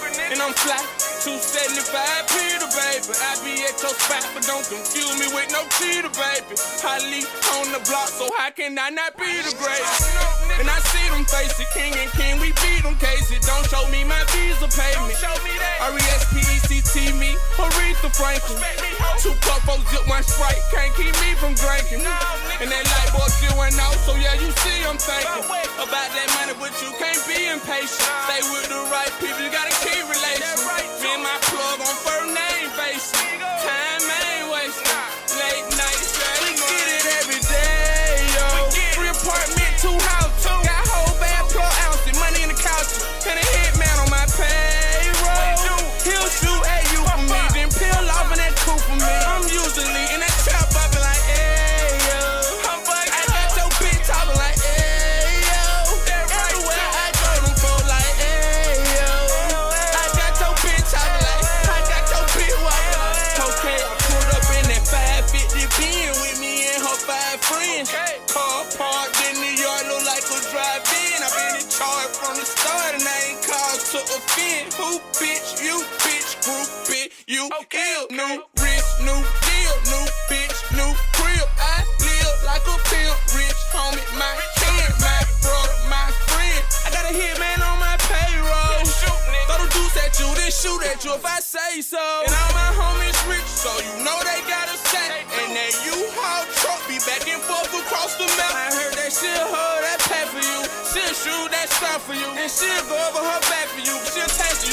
And I'm fly, 275 Peter, baby. I be at your spot, but don't confuse me with no cheater, baby. I leave on the block, so how can I not be the greatest? And I see them face it, king and king, we beat them cases. Don't show me my visa payment. R-E-S-P-E-C-T me, Aretha Franklin. 2 cup, 4 zip, 1 Sprite, can't keep me from drinking. And that light bulb still went out, so yeah, you see I'm thinking about that money, but you can't be impatient. Stay with the right people, you gotta keep relations. Me and my plug on first name basis. Time ain't wasted. Late night straight. We get it every day, yo. 3 apartment, 2 house. Got whole bad plug ounces, money in the couch. And a hitman on my payroll. He'll shoot at you for me, then peel off in that coupe for me. I'm usually in that trap bumping like, hey, yo. I got your bitch talking like, hey, yo. Everywhere I go, them folk like, hey, yo. I got your bitch talking like, I got your bitch walking like, okay, I pulled up in that 550 bin with me and her 5 friends. Car parked in the yard, look like a drive-in. I've been in charge from the start and I ain't called to offend. Who bitch, you bitch, group it, you ill. New wrist, new deal, new bitch, new crib. I live like a pimp, rich homie, my kid, my brother, my friend. I got a hitman on my payroll. Throw the deuce at you, then shoot at you if I say so. And all my homies rich, so you know they got a stack. And that U-Haul truck be back and forth across the map. I heard that she'll hold that pack for you. She'll shoot that stuff for you. And she'll go over her back for you. She'll tax